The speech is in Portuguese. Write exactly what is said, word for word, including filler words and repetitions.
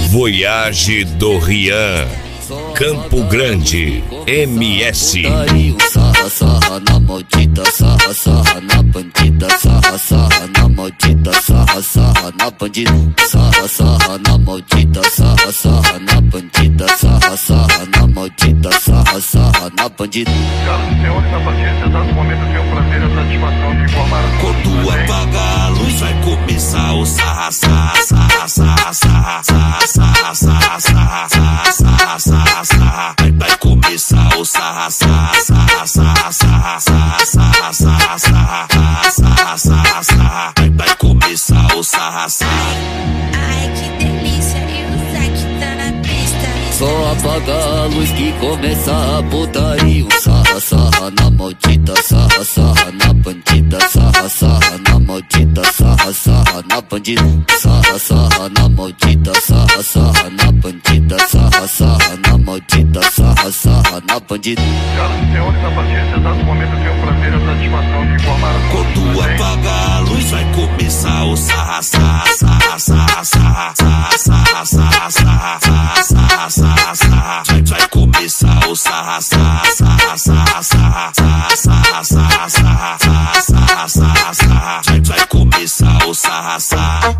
Voyage do Rian, Campo Grande, M S. Sarra, sarra na maldita, sarra, sarra na bandida, sarra, sarra na maldita, sarra, sarra na bandida, sarra, sarra na maldita, sarra, sarra na bandida, sarra, sarra na maldita, sarra, sarra na bandida. Senhoras e senhores, a partir desse exato momento eu tenho o prazer e a satisfação de informar a todos. Quando apagar a luz vai começar o sarra, sarra, sarra, sarra, sarra, sarra, sarra, sarra, sarra, sarra, sarra, sarra. Vai, vai começar o sarra, sarra, sarra, sarra, sarra, sarra, sarra, sarra, sarra, sarra, sarra, sarra. Vai, vai começar o sarra, sarra. Ai, que delícia, e o Zack tá na pista. Só apaga a luz que começa a putaria. Sarra, sarra na maldita, sarra, sarra na bandida, sarra, sarra na maldita, sarra, sarra na bandida, sarra, sarra na maldita, sarra, sarra na bandida, sarra, sarra na maldita, sarra, sarra na bandida. Senhoras e senhores, a partir desse exato momento eu tenho o prazer e a satisfação de informar a todos. Quando apagar a luz vai começar o sarra, sarra, sarra, sarra, sarra, sarra, sarra, sarra, sarra, sarra, sarra, sarra. Vai, vai começar o sarra, sarra, sarra, sarra, sarra, sarra, sarra, sarra, sarra, sarra, sarra, sarra. Vai, vai começar o sarra, sarra.